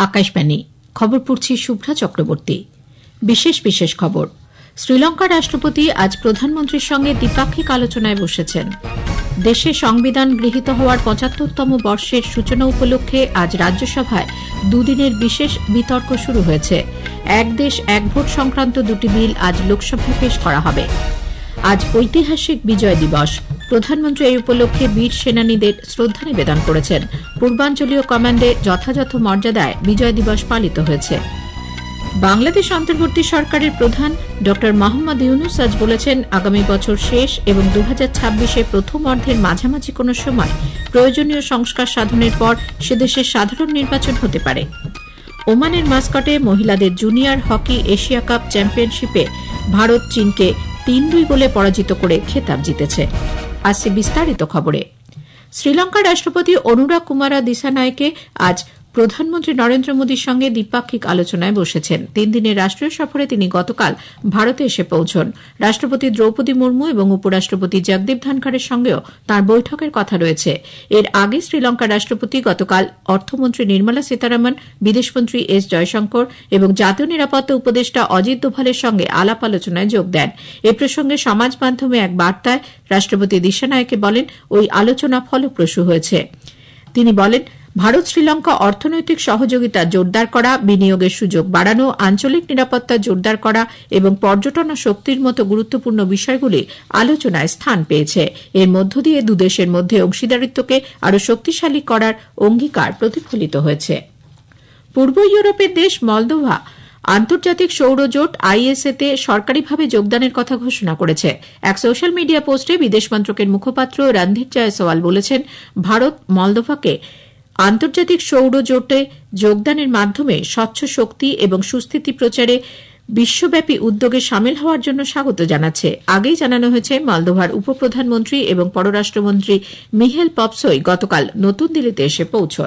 আকাশবাণী খবর পড়ছি শুভ্রা চক্রবর্তী। বিশেষ খবর। শ্রীলঙ্কার রাষ্ট্রপতি আজ প্রধানমন্ত্রীর সঙ্গে দ্বিপাক্ষিক আলোচনায় বসেছেন। দেশে সংবিধান গৃহীত হওয়ার ৭৫তম বর্ষের সূচনা উপলক্ষে আজ রাজ্যসভায় দুদিনের বিশেষ বিতর্ক শুরু হয়েছে। এক দেশ এক ভোট সংক্রান্ত দুটি বিল আজ লোকসভায় পেশ করা হবে। আজ ঐতিহাসিক বিজয় দিবস। প্রধানমন্ত্রী এই উপলক্ষে বীর সেনানীদের শ্রদ্ধা নিবেদন করেছেন। পূর্বাঞ্চলীয় কমান্ডে যথাযথ মর্যাদায় বিজয় দিবস পালিত হয়েছে। বাংলাদেশ অন্তর্বর্তী সরকারের প্রধান ড মোহাম্মদ ইউনুস আজ বলেছেন, আগামী বছর শেষ এবং ২০২৬ প্রথম অর্ধের মাঝামাঝি কোনো সময় প্রয়োজনীয় সংস্কার সাধনের পর সে দেশের সাধারণ নির্বাচন হতে পারে। ওমানের মাস্কটে মহিলাদের জুনিয়র হকি এশিয়া কাপ চ্যাম্পিয়নশিপে ভারত চীনকে ৩-২ গোলে পরাজিত করে খেতাব জিতেছে। আসছে বিস্তারিত খবরে। শ্রীলঙ্কার রাষ্ট্রপতি অনুরা কুমারা দিসানায়কে আজ প্রধানমন্ত্রী নরেন্দ্র মোদীর সঙ্গে দ্বিপাক্ষিক আলোচনায় বসেছেন। ৩ দিনের রাষ্ট্রীয় সফরে তিনি গতকাল ভারতে এসে পৌঁছন। রাষ্ট্রপতি দ্রৌপদী মুর্মু এবং উপরাষ্ট্রপতি জগদীপ ধনখড়ের সঙ্গেও তাঁর বৈঠকের কথা রয়েছে। এর আগে শ্রীলঙ্কার রাষ্ট্রপতি গতকাল অর্থমন্ত্রী নির্মলা সীতারামন, বিদেশমন্ত্রী এস জয়শঙ্কর এবং জাতীয় নিরাপত্তা উপদেষ্টা অজিত দোভালের সঙ্গে আলাপ আলোচনায় যোগ দেন। এ প্রসঙ্গে সমাজ মাধ্যমে এক বার্তায় রাষ্ট্রপতি দিসানায়কে বলেন, ওই আলোচনা ফলপ্রসূ হয়েছে। তিনি বলেন, ভারত শ্রীলঙ্কা অর্থনৈতিক সহযোগিতা জোরদার করা, বিনিয়োগের সুযোগ বাড়ানো, আঞ্চলিক নিরাপত্তা জোরদার করা এবং পর্যটন ও শক্তির মতো গুরুত্বপূর্ণ বিষয়গুলি আলোচনায় স্থান পেয়েছে। এর মধ্য দিয়ে দুদেশের মধ্যে অংশীদারিত্বকে আরও শক্তিশালী করার অঙ্গীকার প্রতিফলিত হয়েছে। পূর্ব ইউরোপের দেশ মলদোভা আন্তর্জাতিক সৌরজোট আইএসএতে সরকারিভাবে যোগদানের কথা ঘোষণা করেছে। এক সোশ্যাল মিডিয়া পোস্টে বিদেশ মন্ত্রকের মুখপাত্র রণধীর জয়সওয়াল বলেছেন, ভারত মলদোভাকে আন্তর্জাতিক সৌরজোটে যোগদানের মাধ্যমে স্বচ্ছ শক্তি এবং সুস্থিতি প্রচারে বিশ্বব্যাপী উদ্যোগে সামিল হওয়ার জন্য স্বাগত জানাচ্ছে। আগেই জানানো হয়েছে, মলদোভার উপপ্রধানমন্ত্রী এবং পররাষ্ট্রমন্ত্রী মিহেল পপসই গতকাল নতুন দিল্লিতে এসে পৌঁছন।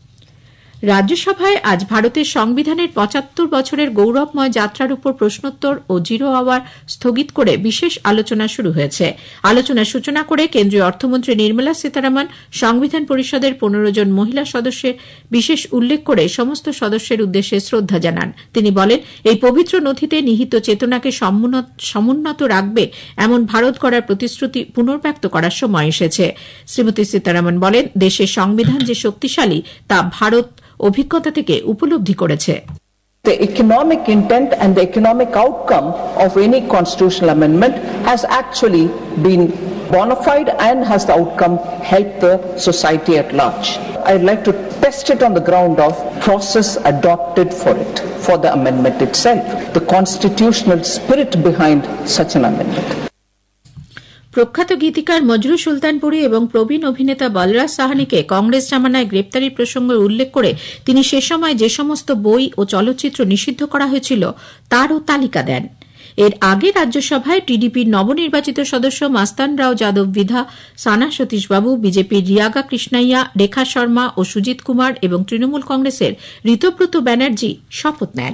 রাজ্যসভায় আজ ভারতের সংবিধানের ৭৫ বছরের গৌরবময় যাত্রার উপর প্রশ্নোত্তর ও জিরো আওয়ার স্থগিত করে বিশেষ আলোচনা শুরু হয়েছে। আলোচনার সূচনা করে কেন্দ্রীয় অর্থমন্ত্রী নির্মলা সীতারামন সংবিধান পরিষদের ১৫ জন মহিলা সদস্যের বিশেষ উল্লেখ করে সমস্ত সদস্যের উদ্দেশ্যে শ্রদ্ধা জানান। তিনি বলেন, এই পবিত্র নথিতে নিহিত চেতনাকে সমুন্নত রাখবে এমন ভারত গড়ার প্রতিশ্রুতি পুনর্ব্যক্ত করার সময় এসেছে। শ্রীমতী সীতারামন বলেন, দেশের সংবিধান যে শক্তিশালী তা ভারত অভিজ্ঞতা থেকে উপলব্ধি করেছে। The economic intent and the economic outcome of any constitutional amendment has actually been bona fide and has the outcome helped the society at large. I'd like to test it on the ground of process adopted for the amendment itself, the constitutional spirit behind such an amendment. প্রখ্যাত গীতিকার মজরু সুলতানপুরী এবং প্রবীণ অভিনেতা বলরাজ সাহানিকে কংগ্রেস জামানায় গ্রেপ্তারির প্রসঙ্গ উল্লেখ করে তিনি সে সময় যে সমস্ত বই ও চলচ্চিত্র নিষিদ্ধ করা হয়েছিল তারও তালিকা দেন। এর আগে রাজ্যসভায় টিডিপির নবনির্বাচিত সদস্য মাস্তান রাও যাদব বিধা, সানা সতীশবাবু, বিজেপির রিয়াগা কৃষ্ণাইয়া, রেখা শর্মা ও সুজিত কুমার এবং তৃণমূল কংগ্রেসের ঋতব্রত ব্যানার্জি শপথ নেন।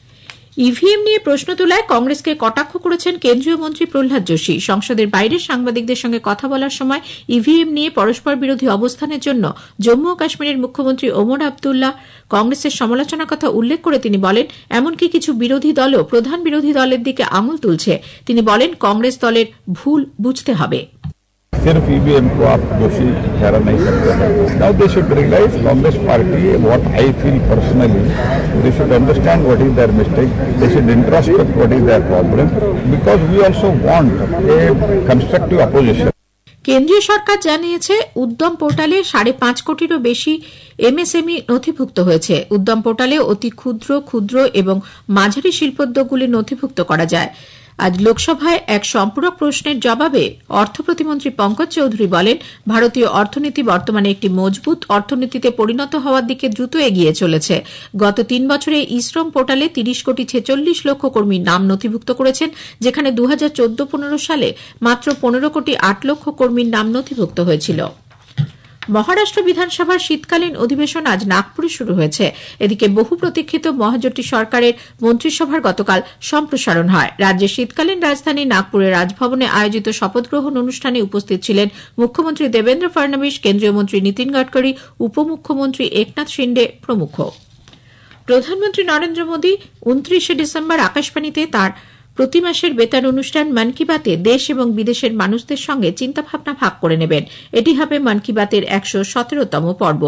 ইভিএম নিয়ে প্রশ্ন তোলায় কংগ্রেসকে কটাক্ষ করেছেন কেন্দ্রীয় মন্ত্রী প্রহ্লাদ যোশী। সংসদের বাইরে সাংবাদিকদের সঙ্গে কথা বলার সময় ইভিএম নিয়ে পরস্পর বিরোধী অবস্থানের জন্য জম্মু ও কাশ্মীরের মুখ্যমন্ত্রী ওমর আবদুল্লাহ কংগ্রেসের সমালোচনার কথা উল্লেখ করে তিনি বলেন, এমনকি কিছু বিরোধী দলও প্রধান বিরোধী দলের দিকে আঙুল তুলছে। তিনি বলেন, কংগ্রেস দলের ভুল বুঝতে হবে। सिर्फ ईवीएम को आप दोषी ठहरा नहीं सकते। Now they should realise Congress party what I feel personally they should understand what is their mistake, they should introspect what is their problem because we also want a constructive opposition. কেন্দ্রীয় সরকার জানিয়েছে, উদ্যম পোর্টালে ৫.৫ কোটিরও বেশি এমএসএমই নথিভুক্ত হয়েছে। উদ্যম পোর্টালে অতি ক্ষুদ্র এবং মাঝারি শিল্পোদ্যোগগুলি নথিভুক্ত করা যায়। আজ লোকসভায় এক সম্পূরক প্রশ্নের জবাবে অর্থ প্রতিমন্ত্রী পঙ্কজ চৌধুরী বলেন, ভারতীয় অর্থনীতি বর্তমানে একটি মজবুত অর্থনীতিতে পরিণত হওয়ার দিকে দ্রুত এগিয়ে চলেছে। গত ৩ বছরে ই-শ্রম পোর্টালে ৩০,৪৬,০০,০০০ কর্মীর নাম নথিভুক্ত করেছেন, যেখানে ২০১৪-১৫ সালে মাত্র ১৫,৮,০০,০০০ কর্মীর নাম নথিভুক্ত হয়েছিল। মহারাষ্ট্র বিধানসভার শীতকালীন অধিবেশন আজ নাগপুরে শুরু হয়েছে। এদিকে বহু প্রতীক্ষিত মহাজোটী সরকারের মন্ত্রিসভার গতকাল সম্প্রসারণ হয়। রাজ্যের শীতকালীন রাজধানী নাগপুরের রাজভবনে আয়োজিত শপথগ্রহণ অনুষ্ঠানে উপস্থিত ছিলেন মুখ্যমন্ত্রী দেবেন্দ্র ফডনবিস, কেন্দ্রীয় মন্ত্রী নীতিন গডকরি, উপমুখ্যমন্ত্রী একনাথ শিন্ডে প্রমুখ। প্রধানমন্ত্রী নরেন্দ্র মোদী 29 ডিসেম্বর আকাশবাণীতে তাঁর প্রতি মাসের বেতার অনুষ্ঠান মন কি বাতে দেশ এবং বিদেশের মানুষদের সঙ্গে চিন্তাভাবনা ভাগ করে নেবেন। এটি হবে মন কি বাতের 117তম পর্ব।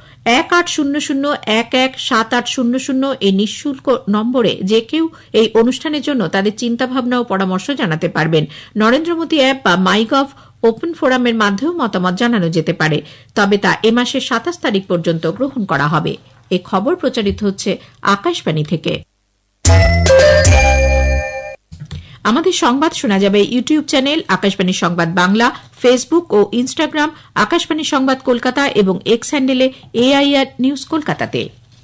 1800-117800 এই নিঃশুল্ক নম্বরে যে কেউ এই অনুষ্ঠানের জন্য তাদের চিন্তাভাবনা ও পরামর্শ জানাতে পারবেন। নরেন্দ্র মোদী অ্যাপ বা মাইগভ ওপেন ফোরামের মাধ্যমেও মতামত জানানো যেতে পারে, তবে তা এ মাসের 27 তারিখ পর্যন্ত গ্রহণ করা হবে। এই খবর প্রচারিত হচ্ছে আকাশবাণী থেকে। আমাদের সংবাদ শোনা যাবে ইউটিউব চ্যানেল আকাশবাণী সংবাদ বাংলা, ফেসবুক ও ইনস্টাগ্রাম আকাশবাণী সংবাদ কলকাতা এবং এক্স হ্যান্ডেলে AIR নিউজ কলকাতাতে।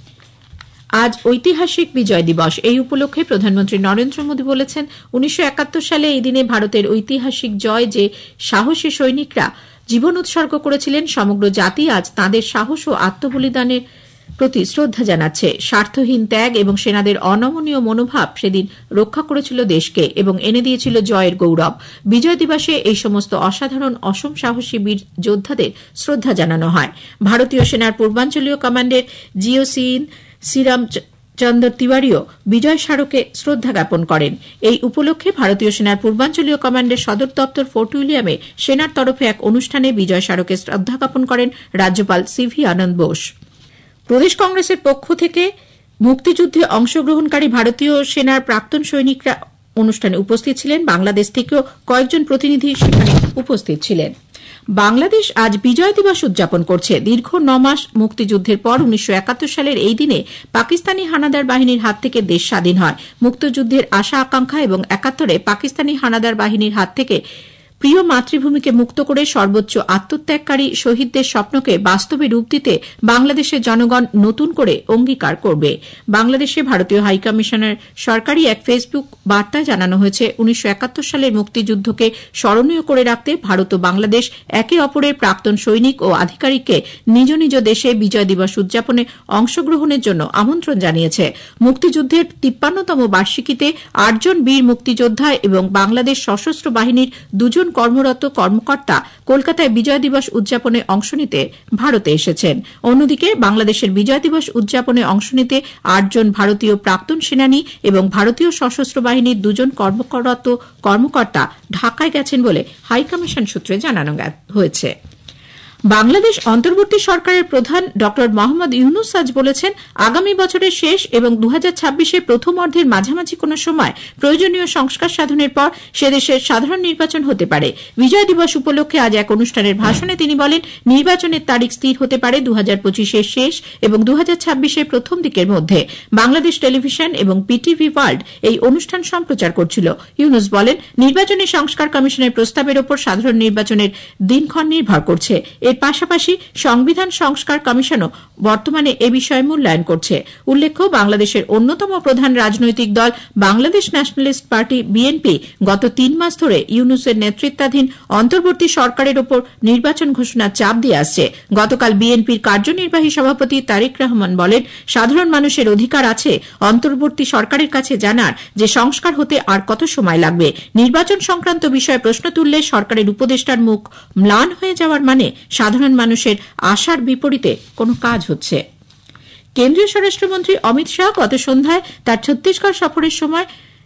আজ ঐতিহাসিক বিজয় দিবস। এই উপলক্ষে প্রধানমন্ত্রী নরেন্দ্র মোদী বলেছেন, 1971 সালে এই দিনে ভারতের ঐতিহাসিক জয় যে সাহসী সৈনিকরা জীবন উৎসর্গ করেছিলেন, সমগ্র জাতি আজ তাঁদের সাহস ও আত্মবলিদানের প্রতি শ্রদ্ধা জানাচ্ছে। স্বার্থহীন ত্যাগ এবং সেনাদের অনমনীয় মনোভাব সেদিন রক্ষা করেছিল দেশকে এবং এনে দিয়েছিল জয়ের গৌরব। বিজয় দিবসে এই সমস্ত অসাধারণ অসম সাহসী বীর যোদ্ধাদের শ্রদ্ধা জানানো হয়। ভারতীয় সেনার পূর্বাঞ্চলীয় কমান্ডের জিওসিন শ্রীরাম চন্দ্র তিওয়ারিও বিজয় স্মারকে শ্রদ্ধা জ্ঞাপন করেন। এই উপলক্ষে ভারতীয় সেনার পূর্বাঞ্চলীয় কমান্ডের সদর দপ্তর ফোর্ট উইলিয়ামে সেনার তরফে এক অনুষ্ঠানে বিজয় স্মারকে শ্রদ্ধা জ্ঞাপন করেন রাজ্যপাল CV আনন্দ বোস। প্রদেশ কংগ্রেসের পক্ষ থেকে মুক্তিযুদ্ধে অংশগ্রহণকারী ভারতীয় সেনার প্রাক্তন সৈনিকরা অনুষ্ঠানে উপস্থিত ছিলেন। বাংলাদেশ থেকেও কয়েকজন প্রতিনিধি সেখানে উপস্থিত ছিলেন। বাংলাদেশ আজ বিজয় দিবস উদযাপন করছে। দীর্ঘ 9 মাস মুক্তিযুদ্ধের পর 1971 সালের এই দিনে পাকিস্তানি হানাদার বাহিনীর হাত থেকে দেশ স্বাধীন হয়। মুক্তিযুদ্ধের আশা আকাঙ্ক্ষা এবং 71-এ পাকিস্তানি হানাদার বাহিনীর হাত থেকে প্রিয় মাতৃভূমিকে মুক্ত করে সর্বোচ্চ আত্মত্যাগকারী শহীদদের স্বপ্নকে বাস্তবে রূপ দিতে বাংলাদেশের জনগণ নতুন করে অঙ্গীকার করবে। বাংলাদেশে ভারতীয় হাইকমিশনের সরকারি এক ফেসবুক বার্তায় জানানো হয়েছে, 1971 সালের মুক্তিযুদ্ধকে স্মরণীয় করে রাখতে ভারত ও বাংলাদেশ একে অপরের প্রাক্তন সৈনিক ও আধিকারিককে নিজ নিজ দেশে বিজয় দিবস উদযাপনে অংশগ্রহণের জন্য আমন্ত্রণ জানিয়েছে। মুক্তিযুদ্ধের 53তম বার্ষিকীতে 8 জন বীর মুক্তিযোদ্ধা এবং বাংলাদেশ সশস্ত্র বাহিনীর 2 জন কর্মরত কর্মকর্তা কলকাতায় বিজয় দিবস উদযাপনে অংশ নিতে ভারতে এসেছেন। অন্যদিকে বাংলাদেশের বিজয় দিবস উদযাপনে অংশ নিতে 8 জন ভারতীয় প্রাক্তন সেনানী এবং ভারতীয় সশস্ত্র বাহিনীর 2 জন কর্মরত কর্মকর্তা ঢাকায় গেছেন বলে হাইকমিশন সূত্রে জানানো হয়েছে। বাংলাদেশ অন্তর্বর্তী সরকারের প্রধান ড মোহাম্মদ ইউনুস আজ বলেছেন, আগামী বছরের শেষ এবং 2026-এর প্রথম অর্ধের মাঝামাঝি কোন সময় প্রয়োজনীয় সংস্কার সাধনের পর সে দেশের সাধারণ নির্বাচন হতে পারে। বিজয় দিবস উপলক্ষে আজ এক অনুষ্ঠানের ভাষণে তিনি বলেন, নির্বাচনের তারিখ স্থির হতে পারে 2025-এর শেষ এবং 2026-এর প্রথম দিকের মধ্যে। বাংলাদেশ টেলিভিশন এবং PTV ওয়ার্ল্ড এই অনুষ্ঠান সম্প্রচার করছিল। ইউনুস বলেন, নির্বাচনী সংস্কার কমিশনের প্রস্তাবের ওপর সাধারণ নির্বাচনের দিনক্ষণ নির্ভর করছে। এর পাশাপাশি সংবিধান সংস্কার কমিশনও বর্তমানে এ বিষয়ে মূল্যায়ন করছে। উল্লেখ্য, বাংলাদেশের অন্যতম প্রধান রাজনৈতিক দল বাংলাদেশ ন্যাশনালিস্ট পার্টি BNP গত 3 মাস ধরে ইউনুসের নেতৃত্বাধীন অন্তর্বর্তী সরকারের ওপর নির্বাচন ঘোষণার চাপ দিয়ে আসছে। গতকাল BNPর কার্যনির্বাহী সভাপতি তারেক রহমান বলেন, সাধারণ মানুষের অধিকার আছে অন্তর্বর্তী সরকারের কাছে জানার যে সংস্কার হতে আর কত সময় লাগবে। নির্বাচন সংক্রান্ত বিষয়ে প্রশ্ন তুললে সরকারের উপদেষ্টার মুখ ম্লান হয়ে যাওয়ার মানে সাধারণ মানুষের আশার বিপরীতে কোনো কাজ হচ্ছে। কেন্দ্রীয় স্বরাষ্ট্রমন্ত্রী অমিত শাহ গত সন্ধ্যায় তার ছত্তিশগড় সফরের সময়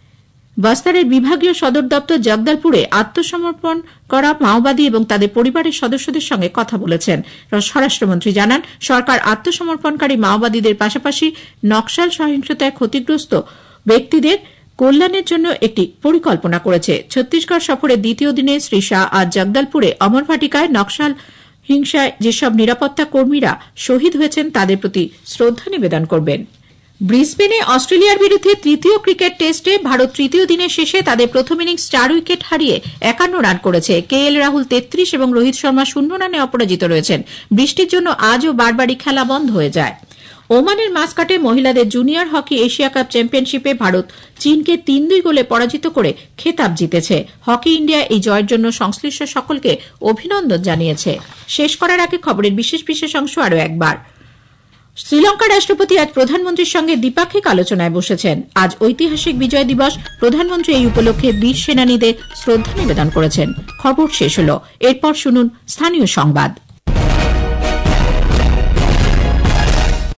বস্তারের বিভাগীয় সদর দপ্তর জগদলপুরে আত্মসমর্পণ করা মাওবাদী এবং তাদের পরিবারের সদস্যদের সঙ্গে কথা বলেছেন। স্বরাষ্ট্রমন্ত্রী জানান, সরকার আত্মসমর্পণকারী মাওবাদীদের পাশাপাশি নকশাল সহিংসতায় ক্ষতিগ্রস্ত ব্যক্তিদের কল্যাণের জন্য একটি পরিকল্পনা করেছে। ছত্তিশগড় সফরের দ্বিতীয় দিনে শ্রী শাহ আজ জগদলপুরে অমরভাটিকায় নকশাল হিংসায় যেসব নিরাপত্তা কর্মীরা শহীদ হয়েছেন তাদের প্রতি শ্রদ্ধা নিবেদন করবেন। ব্রিসবেনে অস্ট্রেলিয়ার বিরুদ্ধে তৃতীয় ক্রিকেট টেস্টে ভারত তৃতীয় দিনের শেষে তাদের প্রথম ইনিংস 4 উইকেট হারিয়ে 51 রান করেছে। KL রাহুল 33 এবং রোহিত শর্মা 0 রানে অপরাজিত রয়েছেন। বৃষ্টির জন্য আজও বারবারই খেলা বন্ধ হয়ে যায়। ওমানের মাস্কাটে মহিলাদের জুনিয়র হকি এশিয়া কাপ চ্যাম্পিয়নশিপে ভারত চীনকে 3-2 গোলে পরাজিত করে খেতাব জিতেছে। হকি ইন্ডিয়া এই জয়ের জন্য সংশ্লিষ্ট সকলকে অভিনন্দন জানিয়েছে। শেষ করার আগে খবরের বিশেষ বিশেষ অংশ আরও একবার। শ্রীলঙ্কার রাষ্ট্রপতি আজ প্রধানমন্ত্রীর সঙ্গে দ্বিপাক্ষিক আলোচনায় বসেছেন। আজ ঐতিহাসিক বিজয় দিবস। প্রধানমন্ত্রী এই উপলক্ষে বীর সেনানীদের শ্রদ্ধা নিবেদন করেছেন। খবর শেষ হল। এরপর শুনুন স্থানীয় সংবাদ।